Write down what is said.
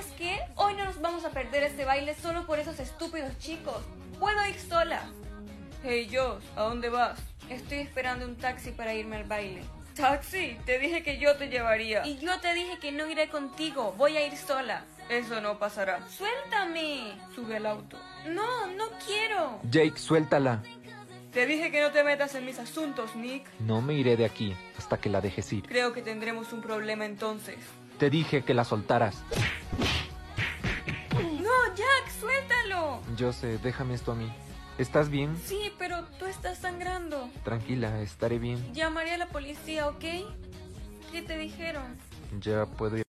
¿sabes qué? Hoy no nos vamos a perder este baile solo por esos estúpidos chicos. Puedo ir sola. Hey, Joss, ¿a dónde vas? Estoy esperando un taxi para irme al baile. ¿Taxi? Te dije que yo te llevaría. Y yo te dije que no iré contigo. Voy a ir sola. Eso no pasará. ¡Suéltame! Sube al auto. No, no quiero. Jake, suéltala. Te dije que no te metas en mis asuntos, Nick. No me iré de aquí hasta que la dejes ir. Creo que tendremos un problema entonces. Te dije que la soltaras. No, Jack, suéltalo. Yo sé, déjame esto a mí. ¿Estás bien? Sí, pero tú estás sangrando. Tranquila, estaré bien. Llamaré a la policía, ¿ok? ¿Qué te dijeron? Ya puedo ir.